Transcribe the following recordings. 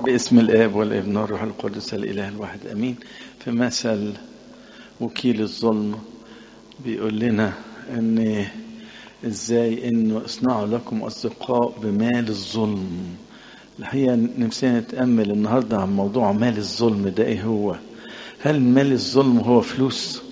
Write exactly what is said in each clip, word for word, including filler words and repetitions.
باسم الآب والابن والروح القدس الإله الواحد أمين. في مثل وكيل الظلم بيقول لنا ان ازاي انه اصنعوا لكم اصدقاء بمال الظلم. الحقيقة نفسنا نتأمل النهاردة عن موضوع مال الظلم ده. ايه هو؟ هل مال الظلم هو فلوس؟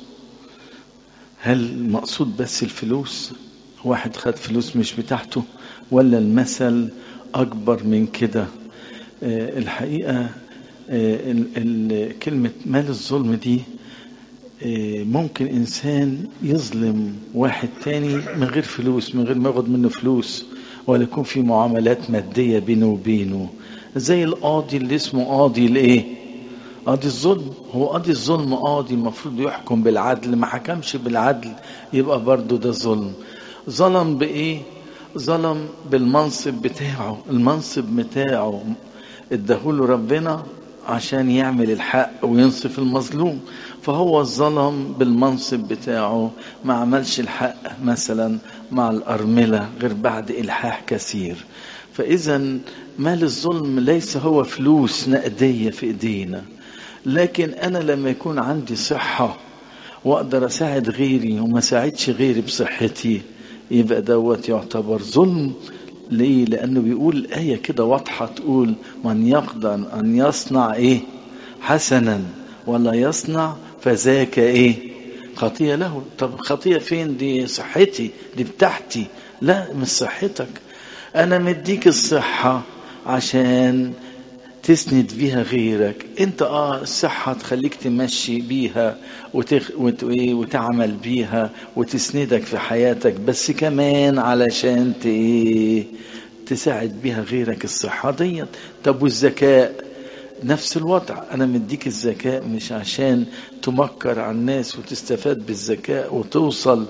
هل مقصود بس الفلوس؟ واحد خد فلوس مش بتاعته؟ ولا المثل اكبر من كده؟ آه الحقيقة آه كلمة مال الظلم دي آه ممكن انسان يظلم واحد تاني من غير فلوس، من غير ما ياخد منه فلوس، ولا يكون في معاملات مادية بينه وبينه، زي القاضي اللي اسمه قاضي الايه؟ قاضي الظلم. هو قاضي الظلم قاضي المفروض يحكم بالعدل، ما حكمش بالعدل يبقى برضو ده ظلم. ظلم بايه؟ ظلم بالمنصب بتاعه. المنصب بتاعه اداهوله ربنا عشان يعمل الحق وينصف المظلوم، فهو ظلم بالمنصب بتاعه، ما عملش الحق مثلا مع الأرملة غير بعد إلحاح كثير. فإذا مال الظلم ليس هو فلوس نقدية في إيدينا، لكن أنا لما يكون عندي صحة وأقدر أساعد غيري وما ساعدش غيري بصحتي، يبقى دوت يعتبر ظلم. ليه؟ لأنه بيقول الآية كده واضحة، تقول من يقدر أن يصنع إيه حسنا ولا يصنع فذاك إيه خطية له. طب خطية فين؟ دي صحتي، دي بتاعتي. لا، مش صحتك. أنا مديك الصحة عشان تسند بيها غيرك. انت اه الصحة تخليك تمشي بيها وتخ... وت... وتعمل بيها وتسندك في حياتك، بس كمان علشان ت... تساعد بيها غيرك الصحة ديت. طب والذكاء نفس الوضع، انا مديك الذكاء مش عشان تمكر على الناس وتستفاد بالذكاء وتوصل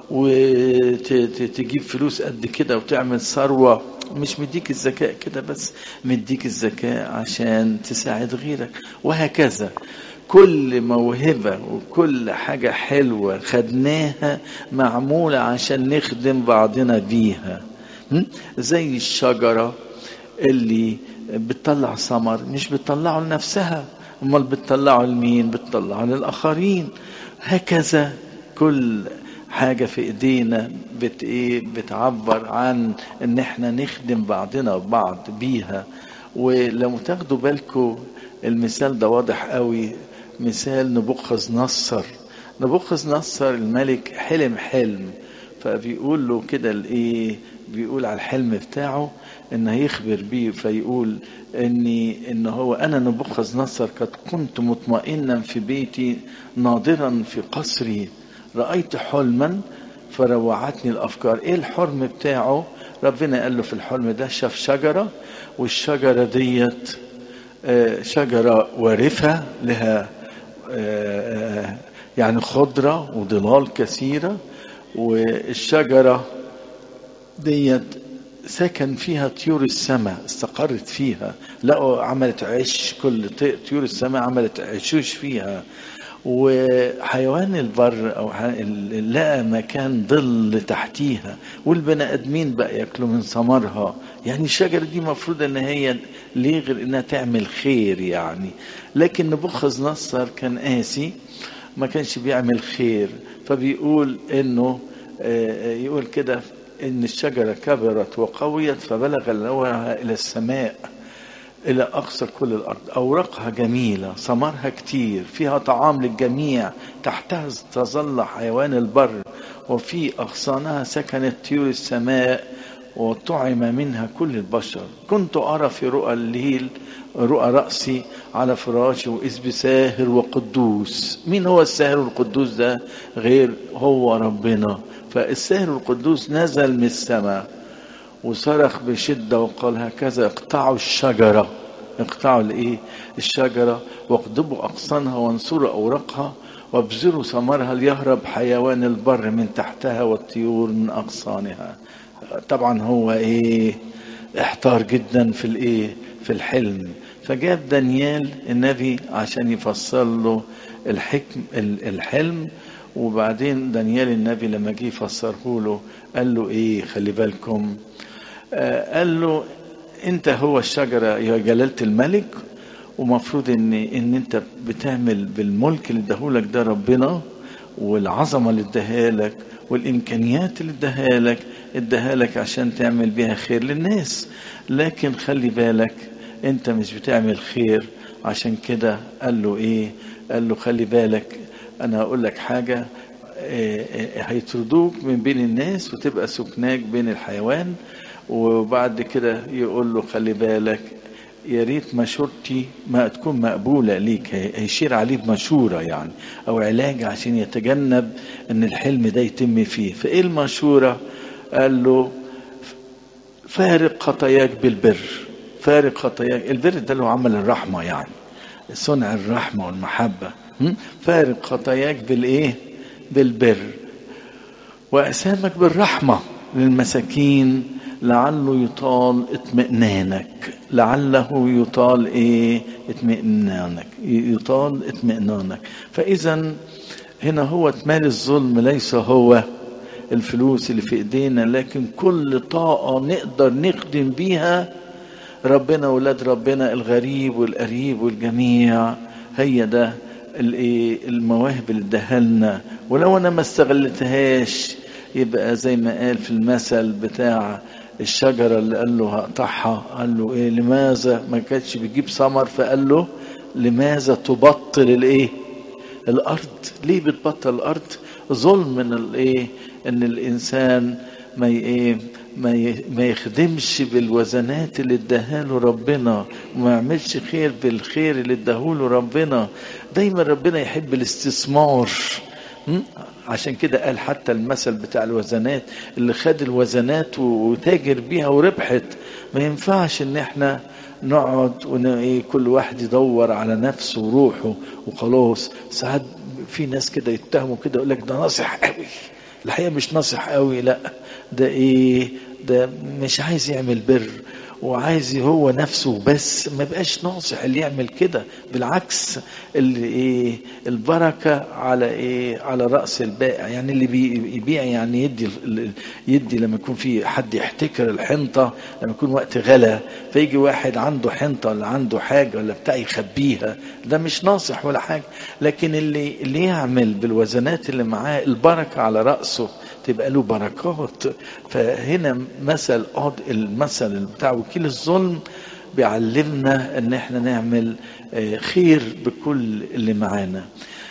وتجيب فلوس قد كده وتعمل ثروة. مش مديك الذكاء كده بس، مديك الذكاء عشان تساعد غيرك. وهكذا كل موهبة وكل حاجة حلوة خدناها معمولة عشان نخدم بعضنا بيها. زي الشجرة اللي بتطلع ثمر مش بتطلعه لنفسها، امال بتطلعه لمين؟ بتطلعه للآخرين. هكذا كل حاجة في ايدينا بت ايه بتعبر عن ان احنا نخدم بعضنا وبعض بيها. ولو تاخدوا بالكم المثال ده واضح قوي، مثال نبوخذ نصر. نبوخذ نصر الملك حلم حلم، فبيقول له كده الايه، بيقول على الحلم بتاعه ان هيخبر بيه، فيقول اني ان هو انا نبوخذ نصر قد كنت مطمئنا في بيتي ناظرا في قصري، رأيت حلما فروعتني الافكار. ايه الحلم بتاعه؟ ربنا قال له في الحلم ده شاف شجرة، والشجرة ديت شجرة وارفة لها يعني خضرة وظلال كثيرة، والشجرة ديت سكن فيها طيور السماء، استقرت فيها، لقوا عملت عش، كل طيور السماء عملت عشوش فيها. وحيوان البر او لقى مكان ظل تحتيها، والبني ادمين بقى ياكلوا من ثمرها. يعني الشجره دي مفروض ان هي ليه غير انها تعمل خير يعني. لكن نبوخذ نصر كان قاسي، ما كانش بيعمل خير. فبيقول انه يقول كده ان الشجره كبرت وقويت فبلغ لونها الى السماء إلى أقصى كل الأرض، أوراقها جميلة، ثمرها كتير، فيها طعام للجميع، تحتها تظل حيوان البر، وفي أغصانها سكنت طيور السماء، وطعم منها كل البشر. كنت أرى في رؤى الليل رؤى رأسي على فراشي وإذ بساهر وقدوس. مين هو الساهر والقدوس ده غير هو ربنا؟ فالساهر والقدوس نزل من السماء وصرخ بشدة وقال هكذا اقطعوا الشجرة. اقطعوا الايه؟ الشجرة، واقضبوا أغصانها وانصروا أوراقها وابذروا ثمرها ليهرب حيوان البر من تحتها والطيور من أغصانها. طبعا هو ايه؟ احتار جدا في الايه؟ في الحلم. فجاب دانيال النبي عشان يفسر له الحكم الحلم. وبعدين دانيال النبي لما جه يفسره له قال له ايه؟ خلي بالكم، قال له انت هو الشجرة يا جلالة الملك، ومفروض ان ان انت بتعمل بالملك اللي اداهولك ده ربنا، والعظمة اللي اداهالك والامكانيات اللي اداهالك اداهالك عشان تعمل بيها خير للناس. لكن خلي بالك انت مش بتعمل خير. عشان كده قال له ايه؟ قال له خلي بالك انا هقول لك حاجة، هيطردوك من بين الناس وتبقى سكناك بين الحيوان. وبعد كده يقول له خلي بالك يا ريت مشورتي ما تكون مقبولة ليك. هيشير عليه بمشورة يعني او علاج عشان يتجنب ان الحلم ده يتم فيه. فايه المشورة؟ قال له فارق خطاياك بالبر. فارق خطاياك، البر ده اللي هو عمل الرحمة يعني صنع الرحمة والمحبة. فارق خطاياك بالايه؟ بالبر، وأسامك بالرحمة للمساكين لعله يطال اطمئنانك. لعله يطال ايه؟ اطمئنانك، يطال اطمئنانك. فإذا هنا هو مال الظلم ليس هو الفلوس اللي في ايدينا، لكن كل طاقة نقدر نخدم بيها ربنا، ولاد ربنا، الغريب والقريب والجميع. هي ده المواهب اللي اداها لنا، ولو انا ما استغلتهاش يبقى زي ما قال في المثل بتاع الشجرة اللي قال له هقطعها، قال له ايه؟ لماذا ما كانتش بتجيب ثمر؟ فقال له لماذا تبطل الايه؟ الارض. ليه بتبطل الارض؟ ظلم من الايه؟ ان الانسان ما ايه؟ ما يخدمش بالوزنات اللي اداهاله ربنا، وما يعملش خير بالخير اللي اداهوله ربنا. دايما ربنا يحب الاستثمار. عشان كده قال حتى المثل بتاع الوزنات، اللي خد الوزنات وتاجر بيها وربحت. ما ينفعش ان احنا نقعد وكل واحد يدور على نفسه وروحه وخلاص. ساعات في ناس كده يتهموا كده يقول لك ده ناصح قوي. الحقيقة مش ناصح قوي، لا ده ايه؟ ده مش عايز يعمل بر وعايز هو نفسه بس. ما بقاش ناصح اللي يعمل كده، بالعكس اللي ايه؟ البركة على ايه؟ على رأس البائع. يعني اللي بيبيع يعني يدي يدي لما يكون في حد يحتكر الحنطة، لما يكون وقت غلا فيجي واحد عنده حنطة ولا عنده حاجة ولا بتاع يخبيها، ده مش ناصح ولا حاجة. لكن اللي اللي يعمل بالوزنات اللي معاه البركة على رأسه تبقى له بركات. فهنا مثل المثل بتاع وكيل الظلم بيعلمنا ان احنا نعمل خير بكل اللي معانا.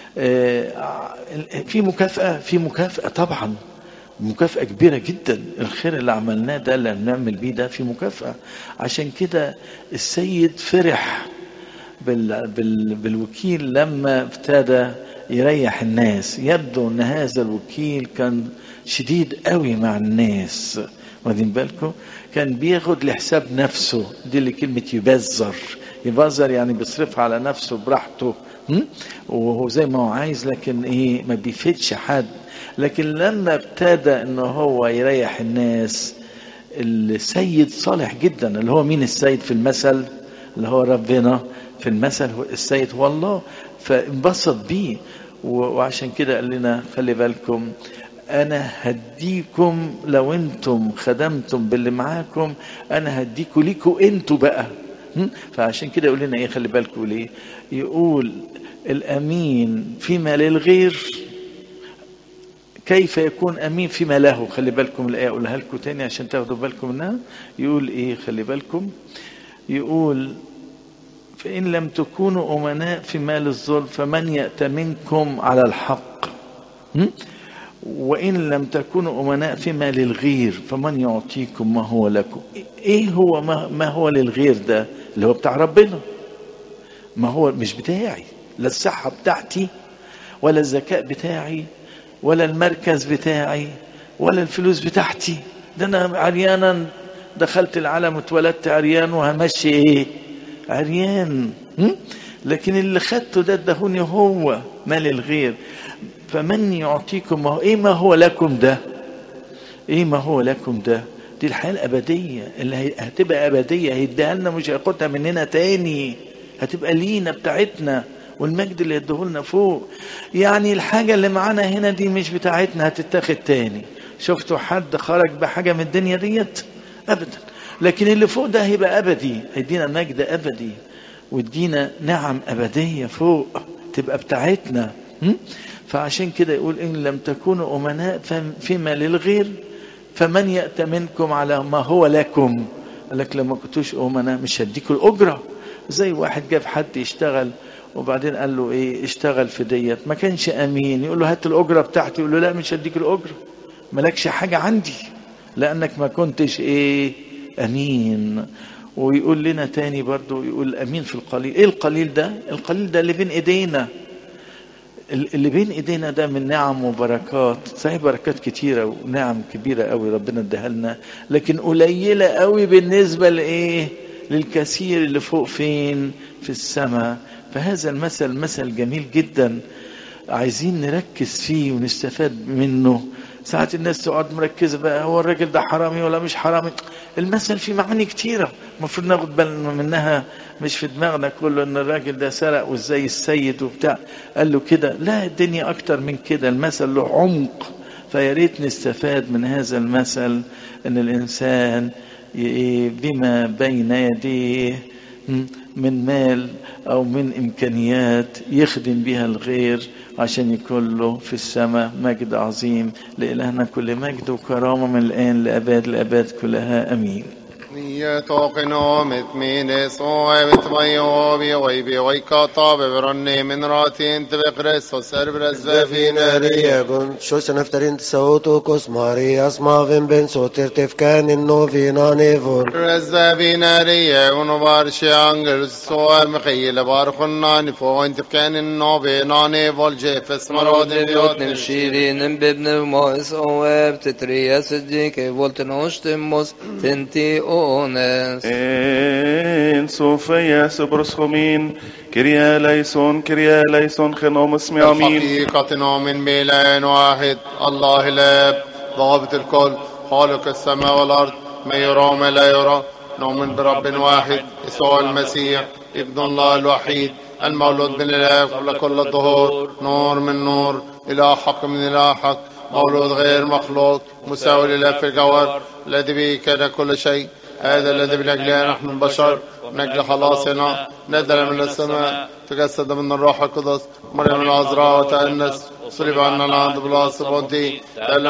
في مكافأة، في مكافأة طبعا، مكافأة كبيرة جدا. الخير اللي عملناه ده اللي نعمل بيه ده في مكافأة. عشان كده السيد فرح بال بال بالوكيل لما ابتدى يريح الناس. يبدو ان هذا الوكيل كان شديد قوي مع الناس، واخدين بالكم؟ كان بياخد لحساب نفسه. دي اللي كلمة يبذر. يبذر يعني بيصرفها على نفسه براحته وهو زي ما هو عايز، لكن ايه؟ ما بيفيدش حد. لكن لما ابتدى ان هو يريح الناس، السيد صالح جدا. اللي هو مين السيد في المثل؟ اللي هو ربنا. في المثل السيد هو الله، فانبسط بيه. وعشان كده قال لنا خلي بالكم انا هديكم لو انتم خدمتم باللي معاكم، انا هديكم ليكم انتوا بقى. فعشان كده يقول لنا ايه؟ خلي بالكم ليه يقول الامين فيما للغير كيف يكون امين فيما له. خلي بالكم الايه اقولها لكم تاني عشان تاخدوا بالكم منها. يقول ايه؟ خلي بالكم يقول فإن لم تكونوا أمناء في مال الظلم فمن يأتمنكم على الحق، وإن لم تكونوا أمناء في مال الغير فمن يعطيكم ما هو لكم. إيه هو ما هو للغير ده؟ اللي هو بتاع ربنا. ما هو مش بتاعي، لا الصحة بتاعتي ولا الذكاء بتاعي ولا المركز بتاعي ولا الفلوس بتاعتي. ده أنا عريانا دخلت العالم واتولدت عريان وهمشي إيه؟ عريان. لكن اللي خدته ده ادهوني هو مال الغير. فمن يعطيكم ما هو ايه؟ ما هو لكم ده. ايه ما هو لكم ده؟ دي الحياة الابدية اللي هتبقى ابدية، هيديها لنا مش هياخدها مننا تاني، هتبقى لينا بتاعتنا، والمجد اللي يديهولنا فوق. يعني الحاجة اللي معانا هنا دي مش بتاعتنا، هتتاخد تاني. شفتوا حد خرج بحاجة من الدنيا ديت؟ ابدا. لكن اللي فوق ده هيبقى أبدي، هيدينا مجد أبدي ويدينا نعم أبدية فوق تبقى بتاعتنا. فعشان كده يقول إن لم تكونوا أمناء فيما للغير فمن يأتمنكم على ما هو لكم. قال لك لما كنتوش أمناء مش هديكوا الأجرة. زي واحد جاب حد يشتغل وبعدين قال له ايه اشتغل في ديت، ما كانش امين، يقول له هات الاجره بتاعتي، يقول له لا مش هديك الاجره، مالكش حاجه عندي لانك ما كنتش ايه امين. ويقول لنا تاني برضو، يقول امين في القليل. ايه القليل ده؟ القليل ده اللي بين ايدينا، اللي بين ايدينا ده من نعم وبركات. صحيح بركات كتيره ونعم كبيره قوي ربنا اداها لنا، لكن قليله قوي بالنسبه لايه للكثير اللي فوق فين في السماء. فهذا المثل مثل جميل جدا، عايزين نركز فيه ونستفاد منه. ساعات الناس تقعد مركزة بقى هو الراجل ده حرامي ولا مش حرامي. المثل فيه معاني كتيرة المفروض ناخد بالنا منها، مش في دماغنا كله ان الراجل ده سرق وازاي السيد وبتاع قال له كده. لا، الدنيا اكتر من كده، المثل له عمق. فياريت نستفاد من هذا المثل ان الانسان بما بين يديه من مال أو من إمكانيات يخدم بها الغير عشان يكون له في السماء مجد عظيم. لإلهنا كل مجد وكرامة من الآن لأباد الأباد كلها أمين. يتوقنوا متمين سوى بتميو بيوي بيوي كطاب برني من راتين تبقرس وسربرز زفينا رياغون شو سنفترين تسوتو كوس ماري اسما فين بين سوتر تفكان انو فينا نيفون رزافينا رياغون بارشي عنجل سوى مخيل بارخنا نفوين تفكان انو فينا نيفول جيفس مرود اليوت نمشيرين بابن موس اواب تتريا سجيك فولتنوش تموس تنتي إن صوفيا سبرسخمين كريا ليسون كريا ليسون خنوم اسمي امين. حقيقة نؤمن بإله واحد الله الاب ضابط الكل خالق السماء والارض ما يرى وما لا يرى. نؤمن برب واحد يسوع المسيح ابن الله الوحيد المولود من الاله قبل كل الظهور، نور من نور، اله حق من اله حق، مولود غير مخلوق، مساوي لله في الجوهر، الذي به كان كل شيء. هذا الذي من أجله نحن البشر من أجل خلاصنا نزل من السماء، تجسد من الروح القدس، مريم العذراء وتأنس، صلب عنا العهد بالعصر